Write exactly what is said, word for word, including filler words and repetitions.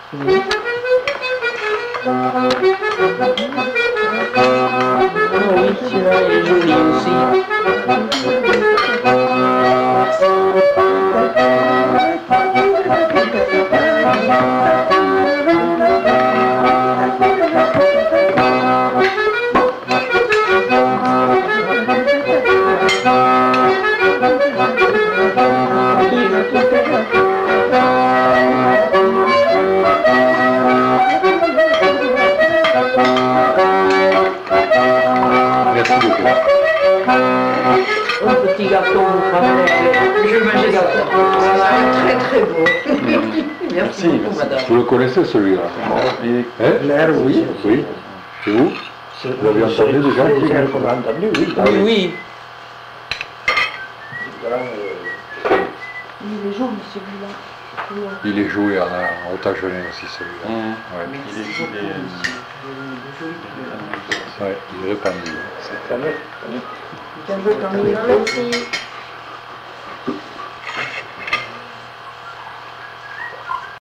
Oui. Oh oui, celui-là est joli aussi. Merci beaucoup. Un petit gâteau, vous prenez. Je mange gâteau. Très très beau. Merci, Merci, beaucoup, merci. madame. Vous le connaissez celui-là? Hein? L'air, oui. Oui. C'est vous? Vous l'avez entendu déjà? C'est l'air qu'on a entendu, oui. Oui, oui. Il est joli celui-là. Il est joué en, en Otagenet aussi celui-là. Mmh. Ouais. Il est, il est, Ouais, il est répandu. C'est très net. Merci.